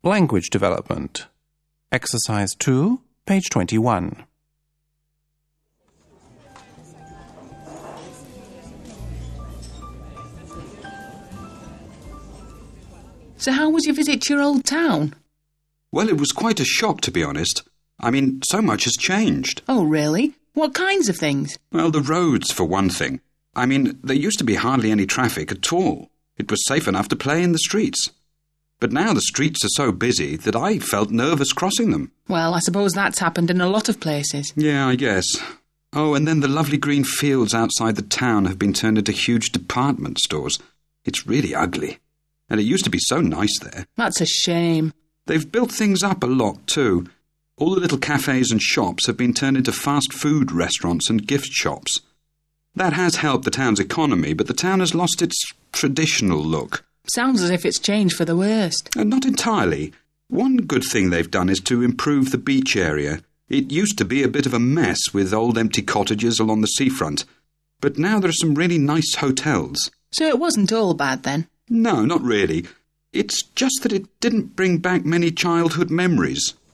Language Development. Exercise 2, page 21. So how was your visit to your old town? Well, it was quite a shock, to be honest. I mean, so much has changed. Oh, really? What kinds of things? Well, the roads, for one thing. I mean, there used to be hardly any traffic at all. It was safe enough to play in the streets. But now the streets are so busy that I felt nervous crossing them. Well, I suppose that's happened in a lot of places. Yeah, I guess. Oh, and then the lovely green fields outside the town have been turned into huge department stores. It's really ugly. And it used to be so nice there. That's a shame. They've built things up a lot, too. All the little cafes and shops have been turned into fast food restaurants and gift shops. That has helped the town's economy, but the town has lost its traditional look. Sounds as if it's changed for the worst. Not entirely. One good thing they've done is to improve the beach area. It used to be a bit of a mess with old empty cottages along the seafront. But now there are some really nice hotels. So it wasn't all bad then? No, not really. It's just that it didn't bring back many childhood memories.